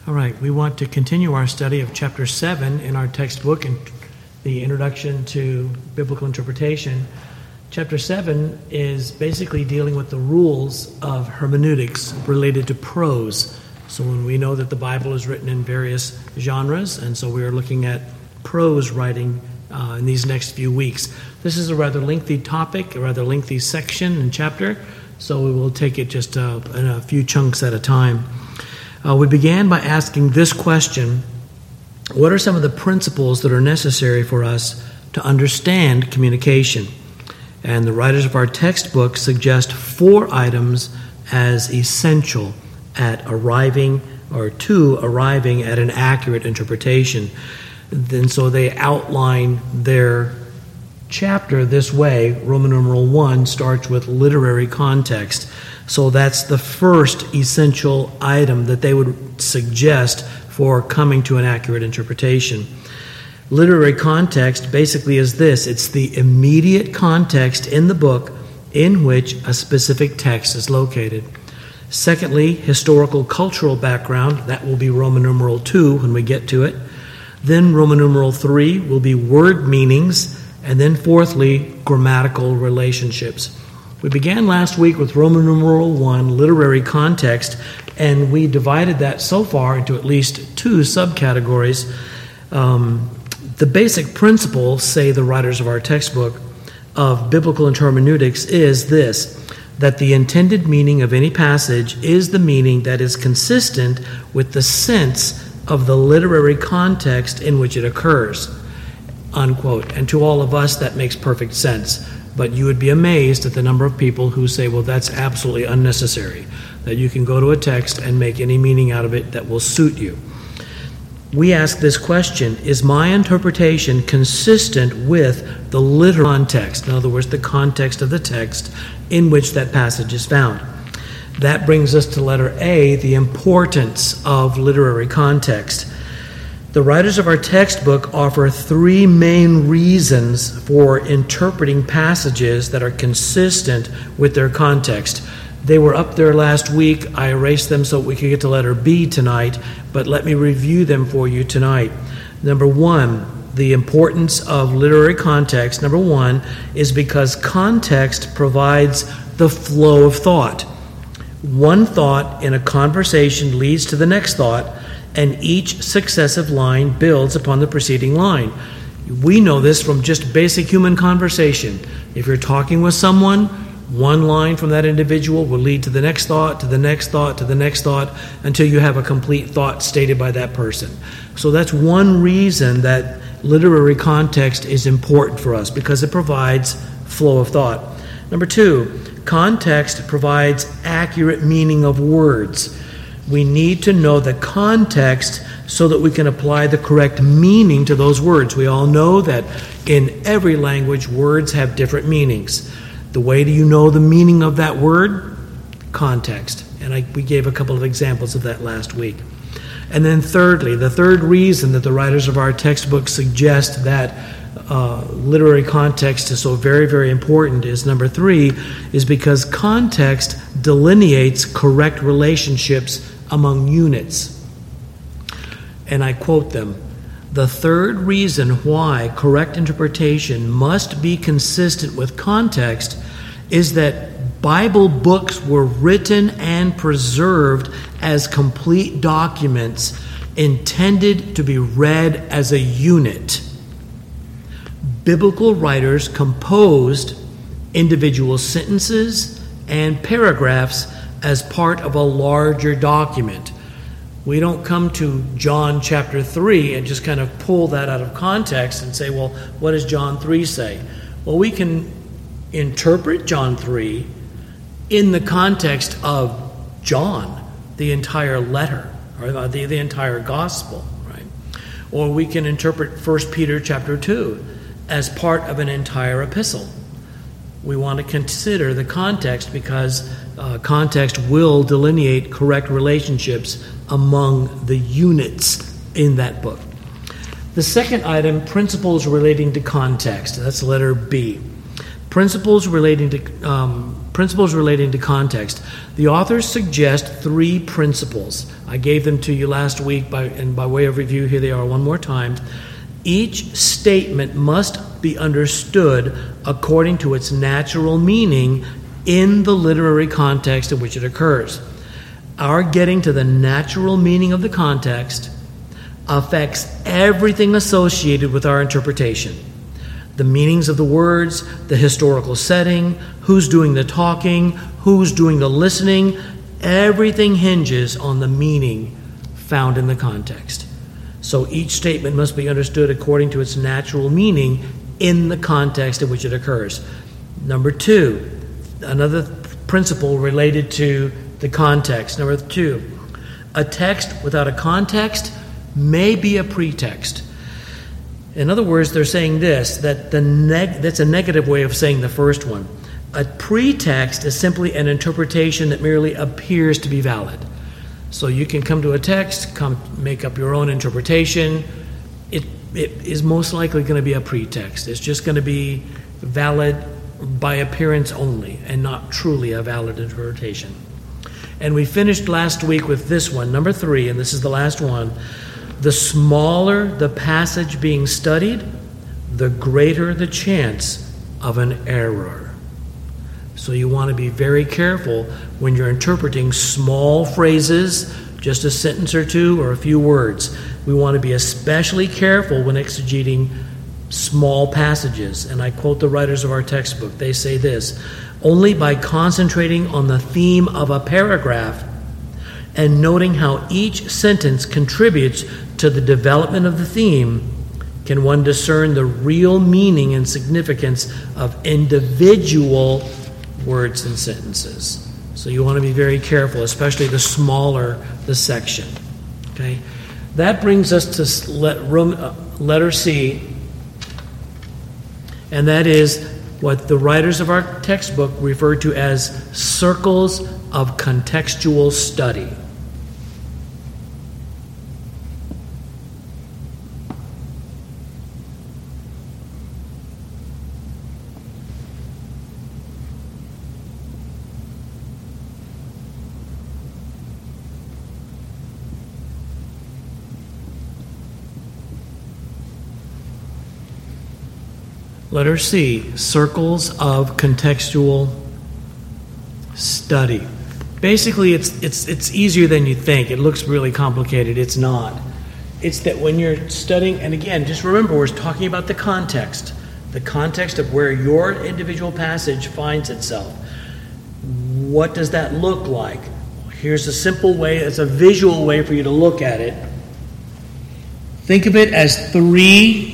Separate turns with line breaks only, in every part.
All right, we want to continue our study of chapter 7 in our textbook and the Introduction to Biblical Interpretation. Chapter 7 is basically dealing with the rules of hermeneutics related to prose. So when we know that the Bible is written in various genres, and so we are looking at prose writing in these next few weeks. This is a rather lengthy topic, a rather lengthy section and chapter, so we will take it just in a few chunks at a time. We began by asking this question: what are some of the principles that are necessary for us to understand communication? And the writers of our textbook suggest 4 items as essential at arriving at an accurate interpretation. And so they outline their chapter this way. Roman numeral 1 starts with literary context. So that's the first essential item that they would suggest for coming to an accurate interpretation. Literary context basically is this: it's the immediate context in the book in which a specific text is located. Secondly, historical cultural background. That will be Roman numeral 2 when we get to it. Then Roman numeral 3 will be word meanings. And then fourthly, grammatical relationships. We began last week with Roman numeral 1, literary context, and we divided that so far into at least 2 subcategories. The basic principle, say the writers of our textbook, of biblical hermeneutics is this: that the intended meaning of any passage is the meaning that is consistent with the sense of the literary context in which it occurs, unquote. And to all of us, that makes perfect sense. But you would be amazed at the number of people who say, well, that's absolutely unnecessary, that you can go to a text and make any meaning out of it that will suit you. We ask this question: is my interpretation consistent with the literal context? In other words, the context of the text in which that passage is found. That brings us to letter A, the importance of literary context. The writers of our textbook offer 3 main reasons for interpreting passages that are consistent with their context. They were up there last week. I erased them so we could get to letter B tonight, but let me review them for you tonight. Number 1, the importance of literary context, number 1, is because context provides the flow of thought. One thought in a conversation leads to the next thought, and each successive line builds upon the preceding line. We know this from just basic human conversation. If you're talking with someone, one line from that individual will lead to the next thought, to the next thought, to the next thought, until you have a complete thought stated by that person. So that's one reason that literary context is important for us, because it provides flow of thought. Number 2, context provides accurate meaning of words. We need to know the context so that we can apply the correct meaning to those words. We all know that in every language, words have different meanings. The way do you know the meaning of that word? Context. And we gave a couple of examples of that last week. And then thirdly, the third reason that the writers of our textbook suggest that literary context is so very, very important is number 3, is because context delineates correct relationships among units. And I quote them: the third reason why correct interpretation must be consistent with context is that Bible books were written and preserved as complete documents intended to be read as a unit. Biblical writers composed individual sentences and paragraphs as part of a larger document. We don't come to John chapter 3 and just kind of pull that out of context and say, well, what does John 3 say? Well, we can interpret John 3 in the context of John, the entire letter, or the entire gospel, right? Or we can interpret 1 Peter chapter 2 as part of an entire epistle. We want to consider the context because context will delineate correct relationships among the units in that book. The second item, principles relating to context. That's letter B. Principles relating to principles relating to context. The authors suggest 3 principles. I gave them to you last week, and by way of review, here they are one more time. Each statement must be understood according to its natural meaning in the literary context in which it occurs. Our getting to the natural meaning of the context affects everything associated with our interpretation. The meanings of the words, the historical setting, who's doing the talking, who's doing the listening, everything hinges on the meaning found in the context. So each statement must be understood according to its natural meaning in the context in which it occurs. Number 2, another principle related to the context. Number 2, a text without a context may be a pretext. In other words, they're saying this, that that's a negative way of saying the first one. A pretext is simply an interpretation that merely appears to be valid. So you can come to a text, make up your own interpretation. It is most likely going to be a pretext. It's just going to be valid by appearance only and not truly a valid interpretation. And we finished last week with this one, number 3, and this is the last one. The smaller the passage being studied, the greater the chance of an error. So you want to be very careful when you're interpreting small phrases, just a sentence or two or a few words. We want to be especially careful when exegeting small passages. And I quote the writers of our textbook. They say this: only by concentrating on the theme of a paragraph and noting how each sentence contributes to the development of the theme can one discern the real meaning and significance of individual words and sentences. So you want to be very careful, especially the smaller the section. Okay, that brings us to letter C, and that is what the writers of our textbook refer to as circles of contextual study. Letter C, circles of contextual study. Basically, it's easier than you think. It looks really complicated. It's not. It's that when you're studying, and again, just remember, we're talking about the context of where your individual passage finds itself. What does that look like? Here's a simple way, it's a visual way for you to look at it. Think of it as 3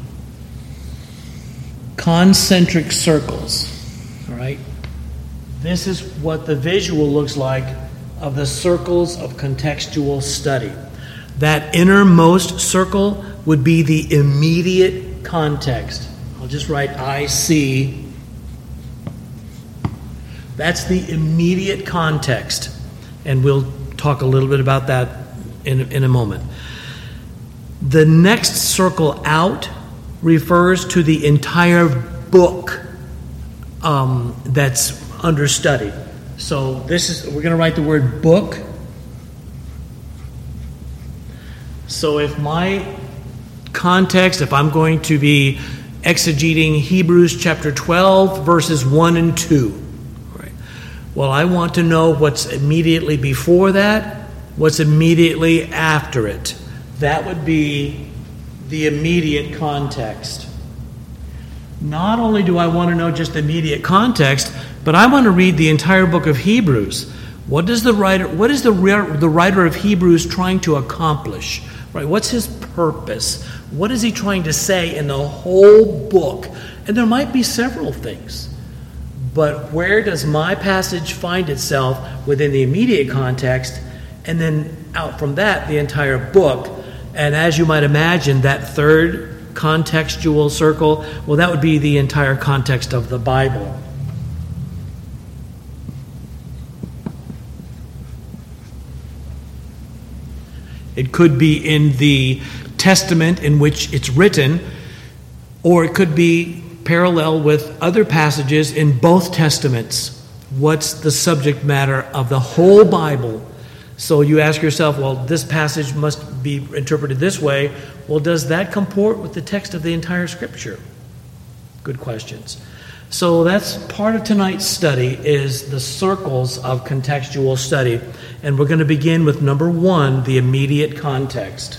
concentric circles. All right? This is what the visual looks like of the circles of contextual study. That innermost circle would be the immediate context. I'll just write IC. That's the immediate context. And we'll talk a little bit about that in a moment. The next circle out refers to the entire book that's under study. So we're going to write the word book. So if my context, if I'm going to be exegeting Hebrews chapter 12, verses 1 and 2, right? Well, I want to know what's immediately before that, what's immediately after it. That would be the immediate context. Not only do I want to know just the immediate context, but I want to read the entire book of Hebrews. What is the writer of Hebrews trying to accomplish? Right? What's his purpose? What is he trying to say in the whole book? And there might be several things. But where does my passage find itself within the immediate context? And then out from that, the entire book. And as you might imagine, that third contextual circle, well, that would be the entire context of the Bible. It could be in the Testament in which it's written, or it could be parallel with other passages in both Testaments. What's the subject matter of the whole Bible? So you ask yourself, well, this passage must be interpreted this way. Well, does that comport with the text of the entire Scripture? Good questions. So that's part of tonight's study, is the circles of contextual study. And we're going to begin with number 1, the immediate context.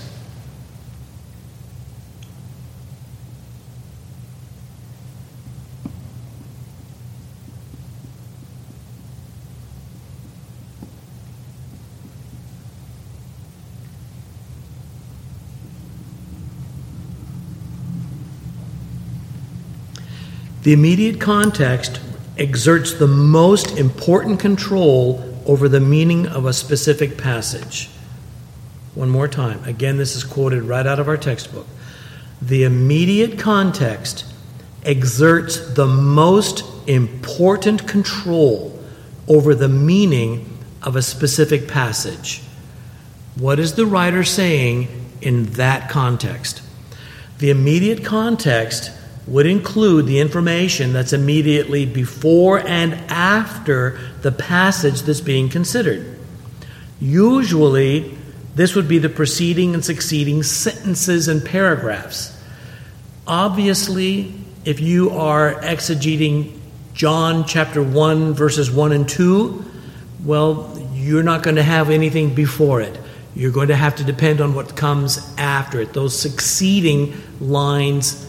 The immediate context exerts the most important control over the meaning of a specific passage. One more time. Again, this is quoted right out of our textbook. The immediate context exerts the most important control over the meaning of a specific passage. What is the writer saying in that context? The immediate context would include the information that's immediately before and after the passage that's being considered. Usually, this would be the preceding and succeeding sentences and paragraphs. Obviously, if you are exegeting John chapter 1, verses 1 and 2, well, you're not going to have anything before it. You're going to have to depend on what comes after it, those succeeding lines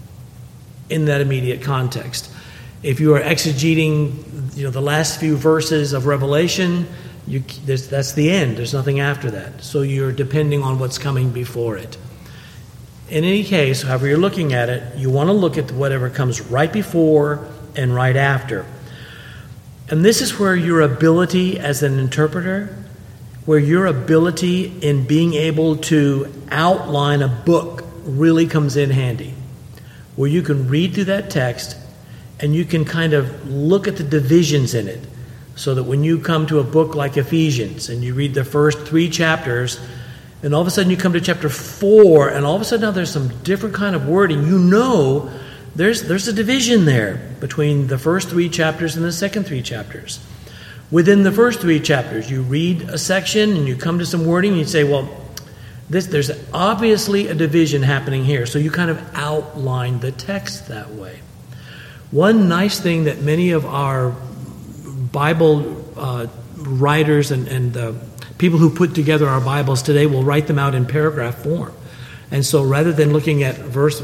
in that immediate context. If you are exegeting, the last few verses of Revelation, that's the end. There's nothing after that. So you're depending on what's coming before it. In any case, however you're looking at it, you want to look at whatever comes right before and right after. And this is where your ability as an interpreter, where your ability in being able to outline a book really comes in handy. Where you can read through that text and you can kind of look at the divisions in it, so that when you come to a book like Ephesians and you read the first 3 chapters, and all of a sudden you come to chapter 4, and all of a sudden now there's some different kind of wording, there's a division there between the first 3 chapters and the second 3 chapters. Within the first 3 chapters, you read a section and you come to some wording and you say, well, there's obviously a division happening here. So you kind of outline the text that way. One nice thing that many of our Bible writers and people who put together our Bibles today will write them out in paragraph form. And so rather than looking at verse,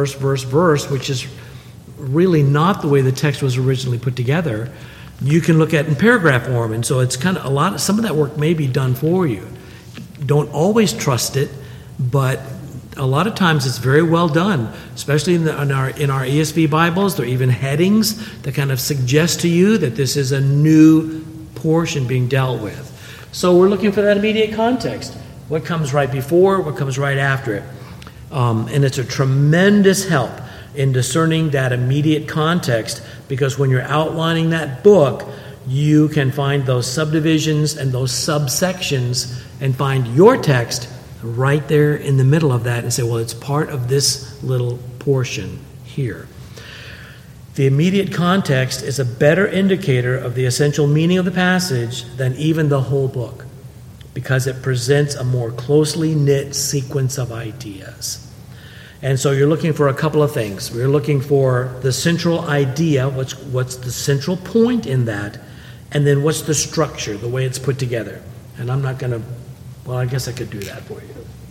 which is really not the way the text was originally put together, you can look at it in paragraph form. And so it's kind of some of that work may be done for you. Don't always trust it, but a lot of times it's very well done, especially in our ESV Bibles. There are even headings that kind of suggest to you that this is a new portion being dealt with. So we're looking for that immediate context. What comes right before, what comes right after it. And it's a tremendous help in discerning that immediate context, because when you're outlining that book, you can find those subdivisions and those subsections and find your text right there in the middle of that and say, well, it's part of this little portion here. The immediate context is a better indicator of the essential meaning of the passage than even the whole book, because it presents a more closely knit sequence of ideas. And so you're looking for a couple of things. We're looking for the central idea, what's the central point in that, and then what's the structure, the way it's put together. And I'm not going to, well, I guess I could do that for you.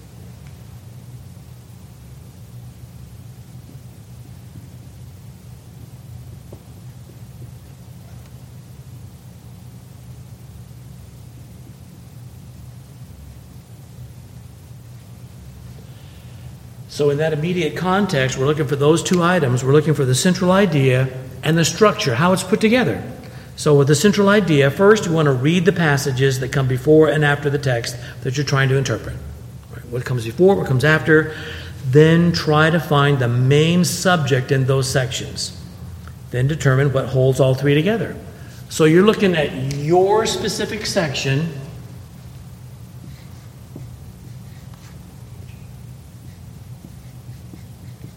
So in that immediate context, we're looking for those 2 items. We're looking for the central idea and the structure, how it's put together. So with the central idea, first you want to read the passages that come before and after the text that you're trying to interpret. What comes before, what comes after. Then try to find the main subject in those sections. Then determine what holds all 3 together. So you're looking at your specific section.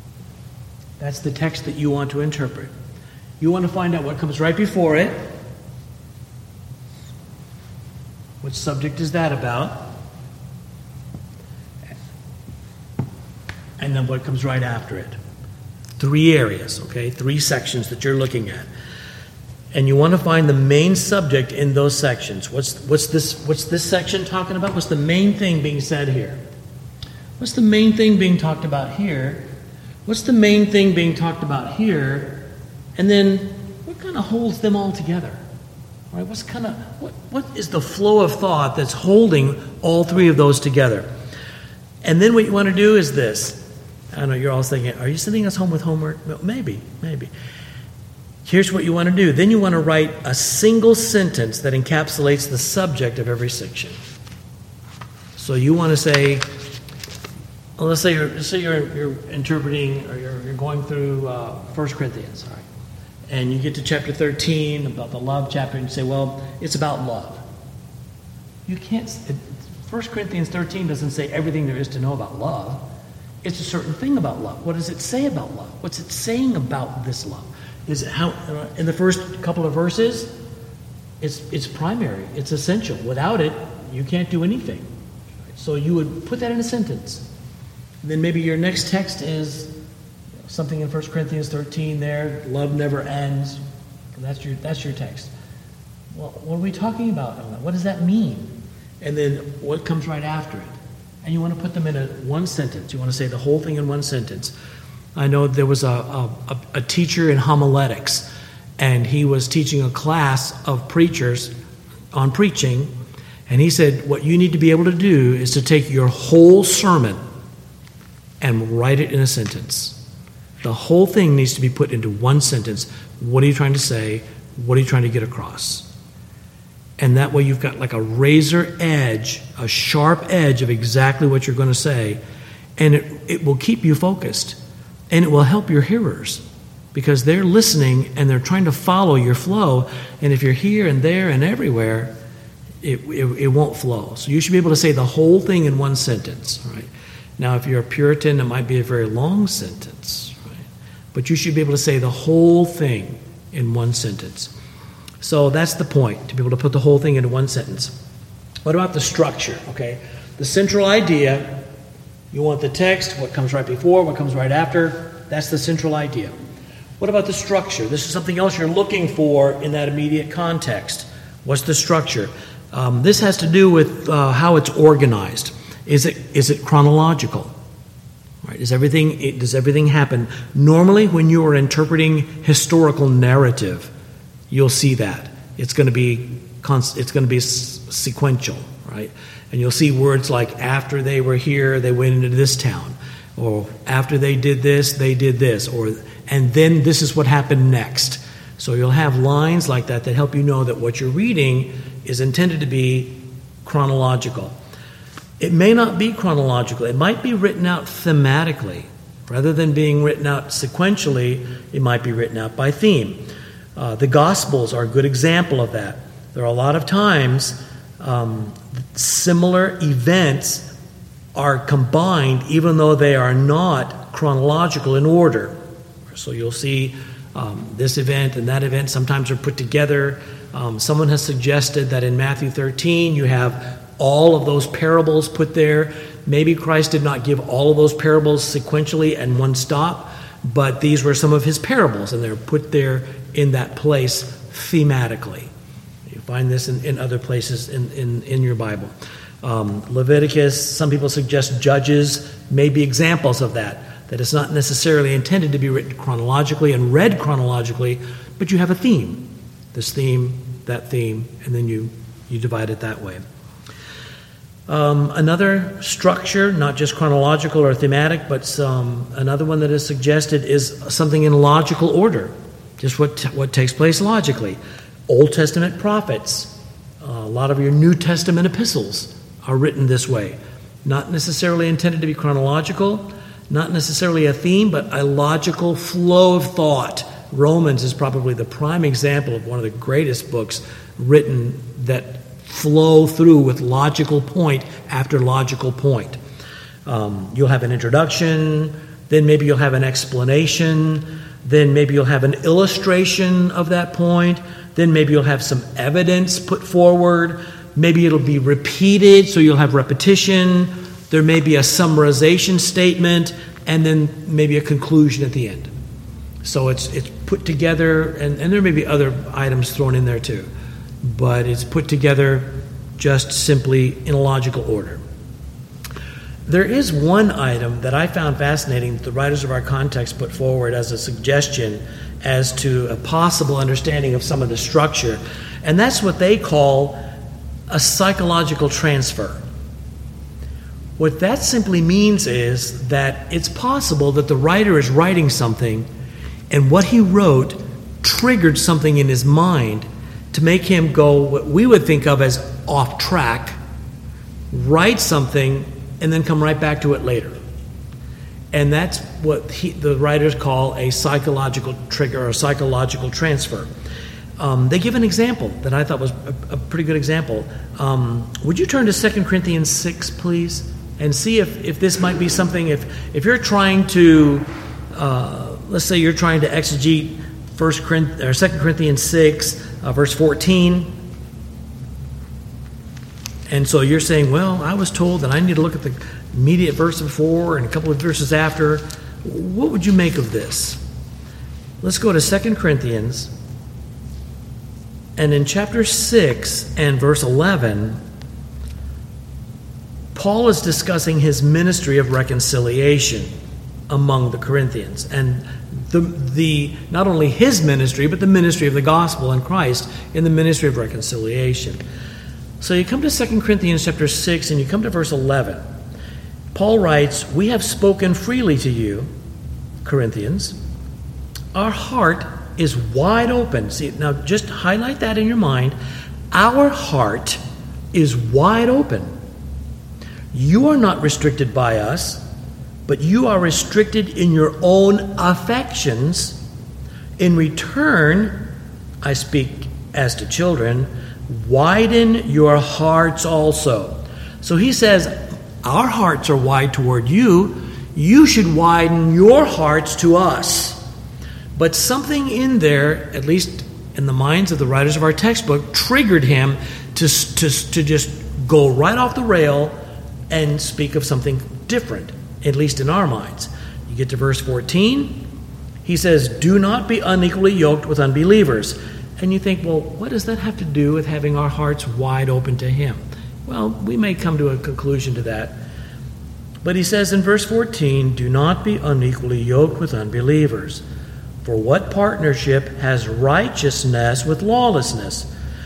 That's the text that you want to interpret. You want to find out what comes right before it, What subject is that about? And then what comes right after it? 3 areas, okay? 3 sections that you're looking at. And you want to find the main subject in those sections. What's this section talking about? What's the main thing being said here? What's the main thing being talked about here? What's the main thing being talked about here? And then what kind of holds them all together? All right, what is the flow of thought that's holding all 3 of those together? And then what you want to do is this. I know you're all thinking, are you sending us home with homework? Well, maybe. Here's what you want to do. Then you want to write a single sentence that encapsulates the subject of every section. So you want to say, well, let's say you're interpreting, or you're going through 1 Corinthians, all right, and you get to chapter 13 about the love chapter, and you say, well, it's about love. You can't. 1 Corinthians 13 doesn't say everything there is to know about love. It's a certain thing about love. What does it say about love? What's it saying about this love? Is it how in the first couple of verses? It's primary. It's essential. Without it, you can't do anything. So you would put that in a sentence. Then maybe your next text is something in 1 Corinthians 13 there. Love never ends. That's your text. Well, what are we talking about? What does that mean? And then what comes right after it? And you want to put them in one sentence. You want to say the whole thing in one sentence. I know there was a teacher in homiletics, and he was teaching a class of preachers on preaching, and he said, what you need to be able to do is to take your whole sermon and write it in a sentence. The whole thing needs to be put into one sentence. What are you trying to say? What are you trying to get across? And that way you've got like a razor edge, a sharp edge of exactly what you're going to say, and it will keep you focused. And it will help your hearers because they're listening and they're trying to follow your flow. And if you're here and there and everywhere, it won't flow. So you should be able to say the whole thing in one sentence. Right? Now, if you're a Puritan, it might be a very long sentence. Right? But you should be able to say the whole thing in one sentence. So that's the point, to be able to put the whole thing into one sentence. What about the structure? Okay, the central idea. You want the text, what comes right before, what comes right after. That's the central idea. What about the structure? This is something else you're looking for in that immediate context. What's the structure? This has to do with how it's organized. Is it chronological? Right? Does everything happen? Normally, when you are interpreting historical narrative, you'll see that it's going to be sequential, right? And you'll see words like after they were here, they went into this town, or after they did this, or and then this is what happened next. So you'll have lines like that help you know that what you're reading is intended to be chronological. It may not be chronological. It might be written out thematically. Rather than being written out sequentially, it might be written out by theme. The Gospels are a good example of that. There are a lot of times similar events are combined even though they are not chronological in order. So you'll see this event and that event sometimes are put together. Someone has suggested that in Matthew 13 you have all of those parables put there. Maybe Christ did not give all of those parables sequentially and one stop, but these were some of his parables and they're put there in that place thematically. You find this in other places in your Bible. Leviticus, some people suggest Judges may be examples of that it's not necessarily intended to be written chronologically and read chronologically, but you have a theme. This theme, that theme, and then you divide it that way. Another structure, not just chronological or thematic, but another one that is suggested is something in logical order, just what takes place logically. Old Testament prophets, a lot of your New Testament epistles are written this way. Not necessarily intended to be chronological, not necessarily a theme, but a logical flow of thought. Romans is probably the prime example of one of the greatest books written that flow through with logical point after logical point. You'll have an introduction, then maybe you'll have an explanation, then maybe you'll have an illustration of that point, then maybe you'll have some evidence put forward, Maybe it'll be repeated, so you'll have repetition. There may be a summarization statement, and then maybe a conclusion at the end. So it's put together, and there may be other items thrown in there too. But it's put together just simply in a logical order. There is one item that I found fascinating that the writers of our context put forward as a suggestion as to a possible understanding of some of the structure, and that's what they call a psychological transfer. What that simply means is that it's possible that the writer is writing something, and what he wrote triggered something in his mind to make him go what we would think of as off track, write something, and then come right back to it later. And that's what the writers call a psychological trigger or psychological transfer. They give an example that I thought was a pretty good example. Would you turn to 2 Corinthians 6, please, and see if this might be something, if you're trying to, let's say you're trying to exegete 2 Corinthians 6, verse 14, and so you're saying, well, I was told that I need to look at the immediate verse before and a couple of verses after. What would you make of this? Let's go to 2 Corinthians, and in chapter 6 and verse 11, Paul is discussing his ministry of reconciliation among the Corinthians, and the not only his ministry, but the ministry of the gospel in Christ in the ministry of reconciliation. So you come to 2 Corinthians chapter 6 and you come to verse 11. Paul writes, "We have spoken freely to you, Corinthians. Our heart is wide open." See, now just highlight that in your mind. Our heart is wide open. You are not restricted by us, but you are restricted in your own affections. In return, I speak as to children, widen your hearts also. So he says, our hearts are wide toward you. You should widen your hearts to us. But something in there, at least in the minds of the writers of our textbook, triggered him to just go right off the rail and speak of something different, at least in our minds. You get to verse 14, he says, "Do not be unequally yoked with unbelievers." And you think, well, what does that have to do with having our hearts wide open to him? Well, we may come to a conclusion to that. But he says in verse 14, "Do not be unequally yoked with unbelievers. For what partnership has righteousness with lawlessness?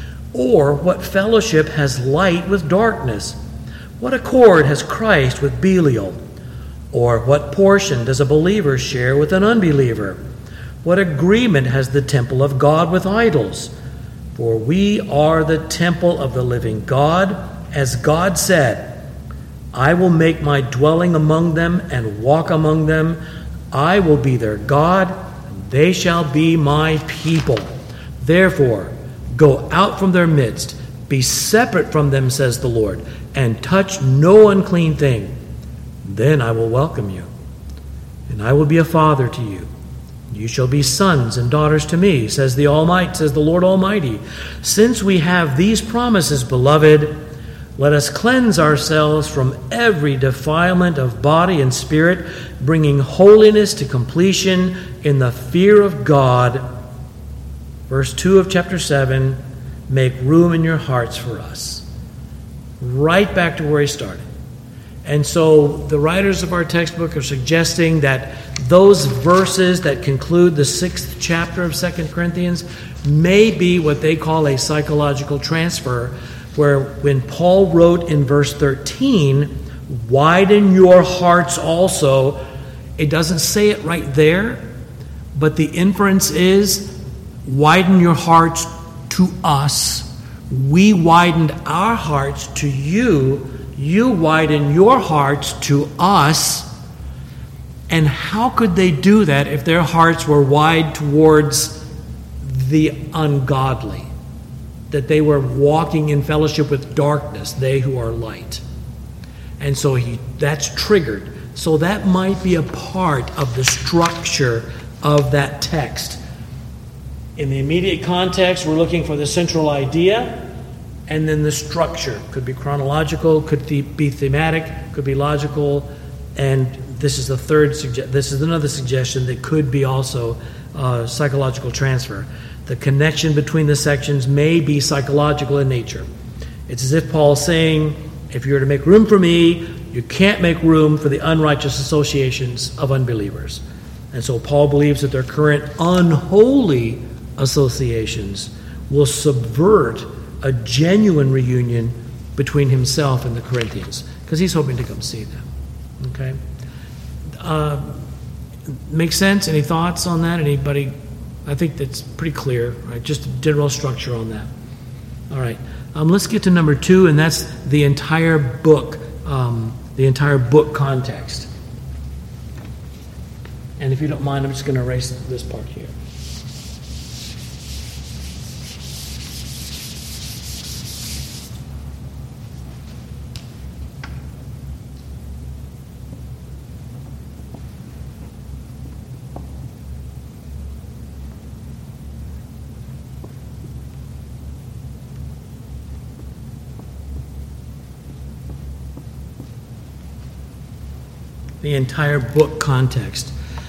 Or what fellowship has light with darkness? What accord has Christ with Belial? Or what portion does a believer share with an unbeliever? What agreement has the temple of God with idols? For we are the temple of the living God, as God said, 'I will make my dwelling among them and walk among them. I will be their God, and they shall be my people. Therefore, go out from their midst, be separate from them, says the Lord, and touch no unclean thing. Then I will welcome you, and I will be a father to you. You shall be sons and daughters to me, says the Lord Almighty. Since we have these promises, beloved, let us cleanse ourselves from every defilement of body and spirit, bringing holiness to completion in the fear of God." Verse 2 of chapter 7, "Make room in your hearts for us." Right back to where he started. And so the writers of our textbook are suggesting that those verses that conclude the 6th chapter of 2 Corinthians may be what they call a psychological transfer, where when Paul wrote in verse 13, "Widen your hearts also," it doesn't say it right there, but the inference is, widen your hearts to us. We widened our hearts to you. You widen your hearts to us. And how could they do that if their hearts were wide towards the ungodly? That they were walking in fellowship with darkness, they who are light. And so that's triggered. So that might be a part of the structure of that text. In the immediate context, we're looking for the central idea. and then the structure. Could be chronological, could be thematic, could be logical, and this is the third. This is another suggestion that could be also psychological transfer. The connection between the sections may be psychological in nature. It's as if Paul's saying, if you're to make room for me, you can't make room for the unrighteous associations of unbelievers. And so Paul believes that their current unholy associations will subvert a genuine reunion between himself and the Corinthians, because he's hoping to come see them. Okay? Makes sense? Any thoughts on that? Anybody? I think that's pretty clear, right? Just a general structure on that. All right. Let's get to number 2, and that's the entire book context. And if you don't mind, I'm just going to erase this part here. The entire book context.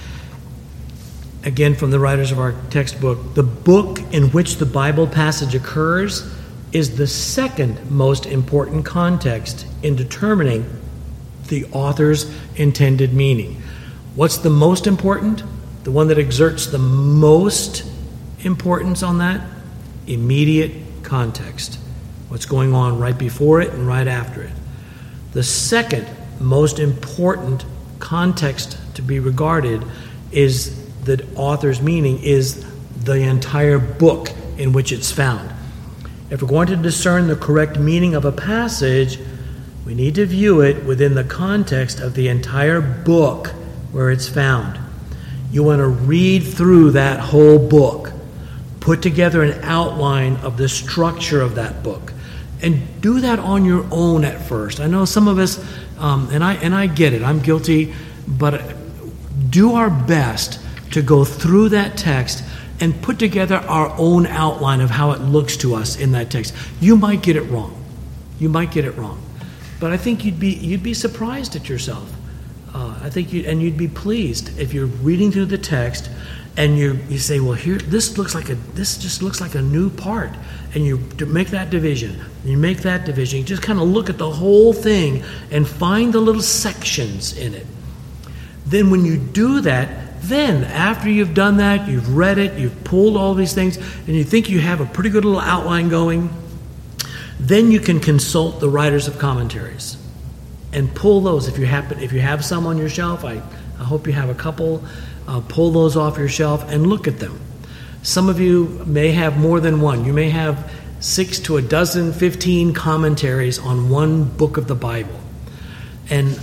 Again, from the writers of our textbook, the book in which the Bible passage occurs is the second most important context in determining the author's intended meaning. What's the most important? The one that exerts the most importance on that? Immediate context. What's going on right before it and right after it. The second most important context to be regarded is the author's meaning, is the entire book in which it's found. If we're going to discern the correct meaning of a passage, we need to view it within the context of the entire book where it's found. You want to read through that whole book, put together an outline of the structure of that book, and do that on your own at first. I know some of us, and I get it, I'm guilty, but do our best to go through that text and put together our own outline of how it looks to us in that text. You might get it wrong. But I think you'd be surprised at yourself. You'd be pleased if you're reading through the text and you say, well, here this just looks like a new part, and you make that division. You make that division. You just kind of look at the whole thing and find the little sections in it. Then when you do that, then after you've done that, you've read it, you've pulled all these things, and you think you have a pretty good little outline going, then you can consult the writers of commentaries and pull those. If you have some on your shelf, I hope you have a couple. Pull those off your shelf and look at them. Some of you may have more than one. You may have 6 to 12, 15 commentaries on one book of the Bible. And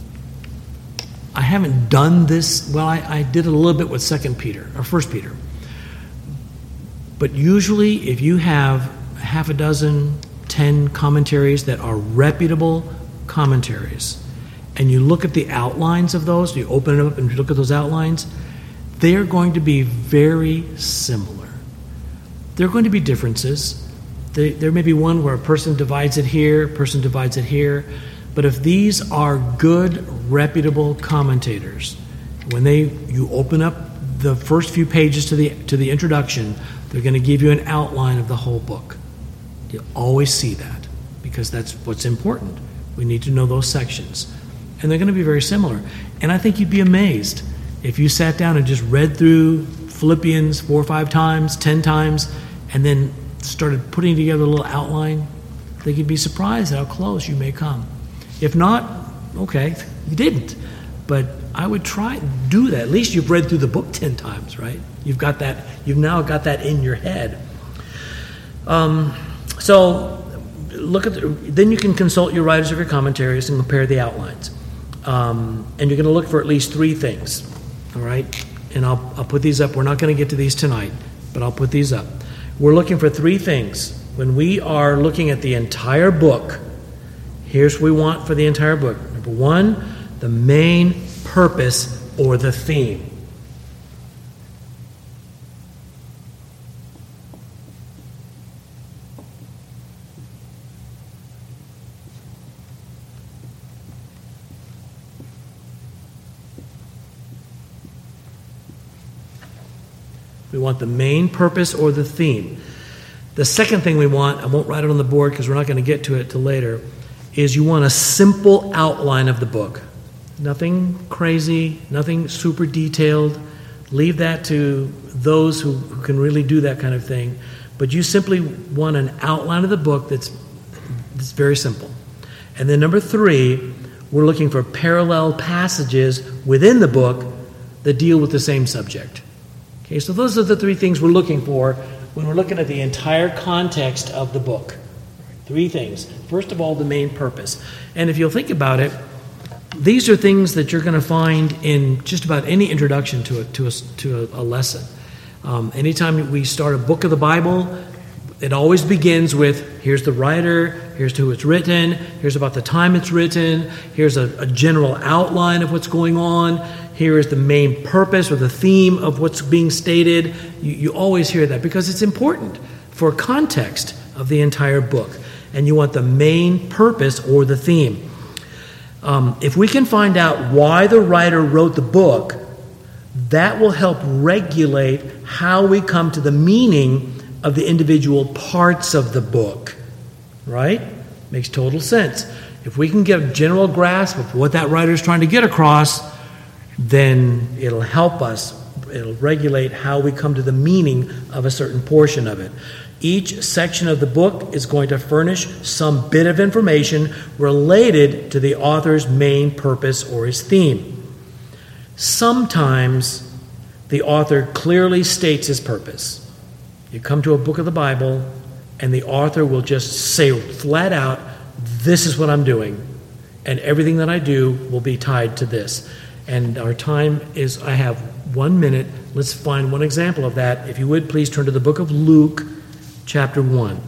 I haven't done this. Well, I did a little bit with 2 Peter or 1 Peter. But usually, if you have half a dozen, 10 commentaries that are reputable commentaries, and you look at the outlines of those, you open it up and you look at those outlines, they are going to be very similar. There are going to be differences. There may be one where a person divides it here, a person divides it here. But if these are good, reputable commentators, when you open up the first few pages to the introduction, they're going to give you an outline of the whole book. You'll always see that, because that's what's important. We need to know those sections. And they're going to be very similar. And I think you'd be amazed if you sat down and just read through Philippians 4 or 5 times, 10 times, and then started putting together a little outline. I think you'd be surprised at how close you may come. If not, okay, you didn't. But I would try do that. At least you've read through the book 10 times, right? You've now got that in your head. So look at then you can consult your writers of your commentaries and compare the outlines. And you're going to look for at least 3 things. All right? And I'll put these up. We're not going to get to these tonight, but I'll put these up. We're looking for 3 things. When we are looking at the entire book, here's what we want for the entire book. Number 1, the main purpose or the theme. We want the main purpose or the theme. The second thing we want, I won't write it on the board because we're not going to get to it till later, is you want a simple outline of the book. Nothing crazy, nothing super detailed. Leave that to those who can really do that kind of thing. But you simply want an outline of the book that's very simple. And then number 3, we're looking for parallel passages within the book that deal with the same subject. Okay, so those are the 3 things we're looking for when we're looking at the entire context of the book. 3 things. First of all, the main purpose. And if you'll think about it, these are things that you're going to find in just about any introduction to a lesson. Anytime we start a book of the Bible, it always begins with, here's the writer, here's who it's written, here's about the time it's written, here's a general outline of what's going on, here is the main purpose or the theme of what's being stated. You always hear that because it's important for context of the entire book. And you want the main purpose or the theme. If we can find out why the writer wrote the book, that will help regulate how we come to the meaning of the individual parts of the book. Right? Makes total sense. If we can get a general grasp of what that writer is trying to get across, then it'll help us. It'll regulate how we come to the meaning of a certain portion of it. Each section of the book is going to furnish some bit of information related to the author's main purpose or his theme. Sometimes the author clearly states his purpose. You come to a book of the Bible, and the author will just say flat out, this is what I'm doing, and everything that I do will be tied to this. And our time is, I have 1 minute. Let's find one example of that. If you would, please turn to the book of Luke, chapter 1.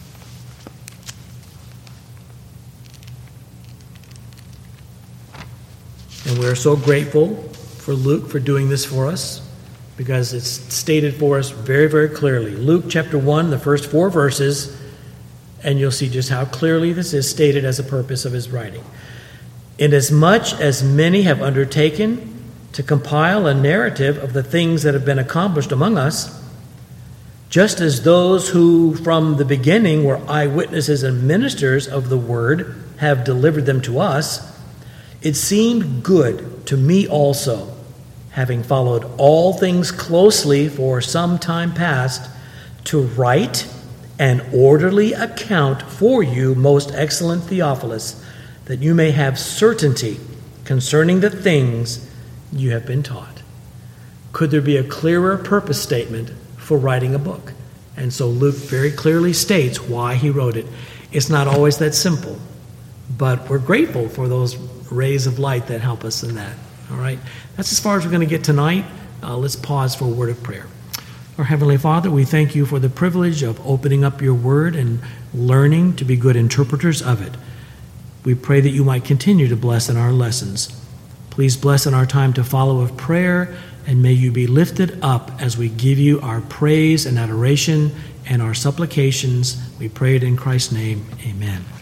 And we are so grateful for Luke for doing this for us, because it's stated for us very, very clearly. Luke chapter 1, the first 4 verses, and you'll see just how clearly this is stated as a purpose of his writing. Inasmuch as many have undertaken to compile a narrative of the things that have been accomplished among us, just as those who from the beginning were eyewitnesses and ministers of the word have delivered them to us, it seemed good to me also, having followed all things closely for some time past, to write an orderly account for you, most excellent Theophilus, that you may have certainty concerning the things you have been taught. Could there be a clearer purpose statement for writing a book? And so Luke very clearly states why he wrote it. It's not always that simple, but we're grateful for those rays of light that help us in that. All right? That's as far as we're going to get tonight. Let's pause for a word of prayer. Our Heavenly Father, we thank you for the privilege of opening up your word and learning to be good interpreters of it. We pray that you might continue to bless in our lessons. Please bless in our time to follow of prayer, and may you be lifted up as we give you our praise and adoration and our supplications. We pray it in Christ's name. Amen.